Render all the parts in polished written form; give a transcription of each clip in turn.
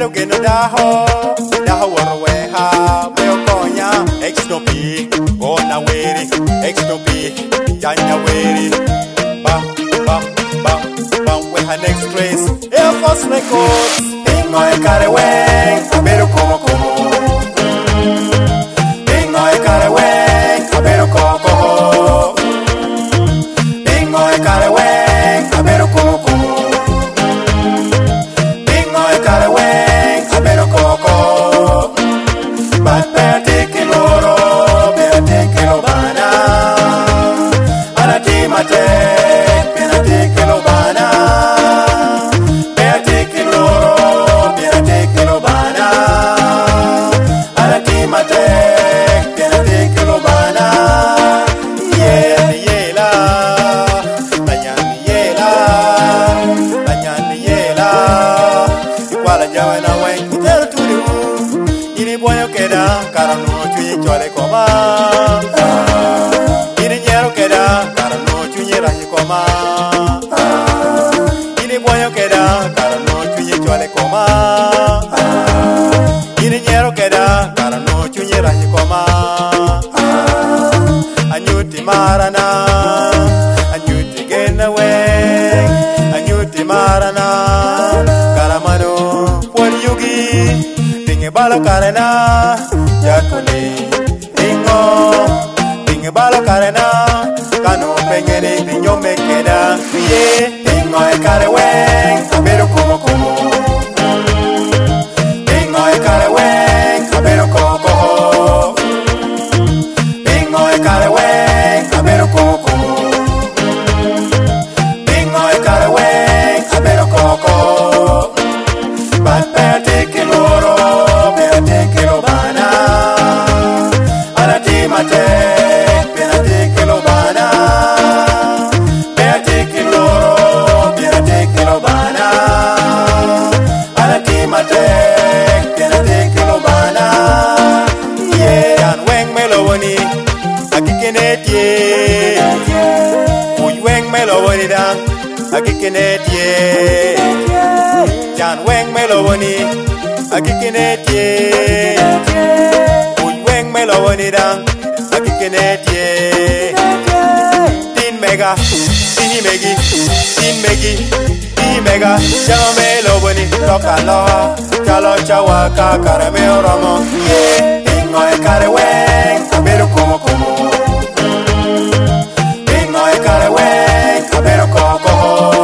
pero que no daho warweha meo konya extopi ona weri extopi janya weri bam bam bam bam we ha next race Air Force Records ingo e karewe pero como ingo e karewe pero coco ingo e karewe pero como ini boyo queda cara no chuye chole coma ini ñero queda cara no chuye rahi coma anyuti marana anyuti genawe anyuti marana karamano por yugi dinge balo karena yakole dinge balo karena kanu pengene piño me queda tengo el careweng pero como tengo el careweng pero coco tengo el careweng pero coco tengo el careweng pero coco pate que loro pate que lo bana ala ti mate Aki kinetie Jan weng melowoni Aki kinetie Uy weng melowoni dang Aki kinetie Tin mega Tini megi Tin megi Tini mega Jano melowoni Toka loa Chalo chawa kakare meo romo Ingo e kare weng Abero como Ingo e kare weng Abero coco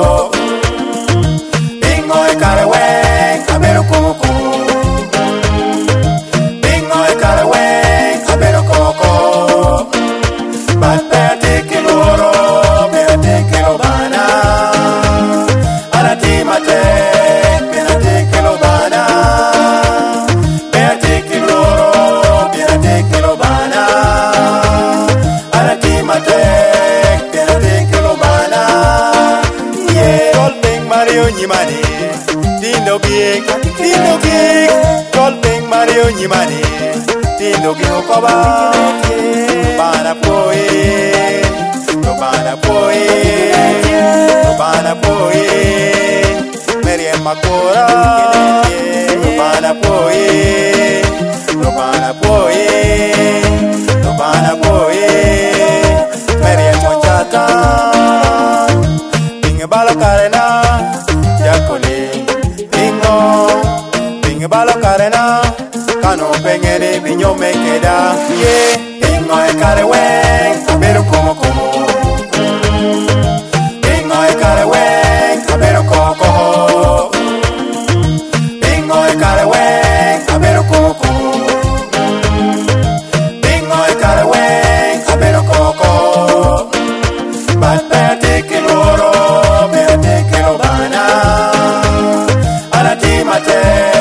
Nyimani, Dindo Gig, Golping Mario Nyimani, Dindo Ginokoba, Bana Poi, Bana Poi, Bana Poi, Meriam Makora, Bana Poi, Bana Poi, Bana Poi, Meriam Mochata, Bingabala Karena. Balo karena kano pengene piño me queda tengo el careweng pero como tengo el careweng pero coco tengo el careweng pero coco tengo el careweng pero coco pate que loro pate que lo bana ala ti mate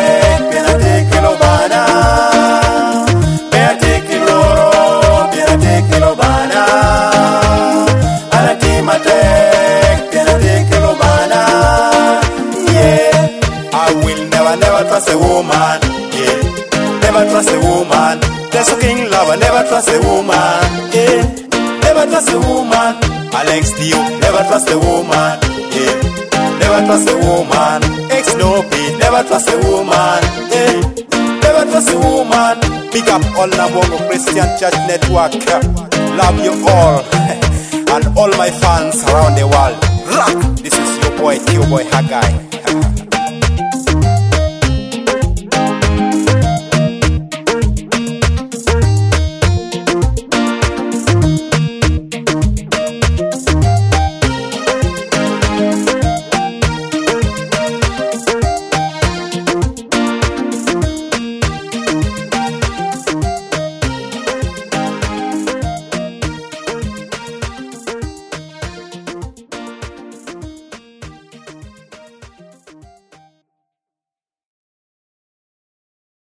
trust a woman, yeah. Never trust a woman. There's a king lover, never trust a woman, yeah. Never trust a woman. Alex Dio, never trust a woman, yeah. Never trust a woman. Ex no be. never trust a woman. Never trust a woman. Big up all Nabongo Christian Church Network. Love you all and all my fans around the world. Rock. This is your boy Haggai.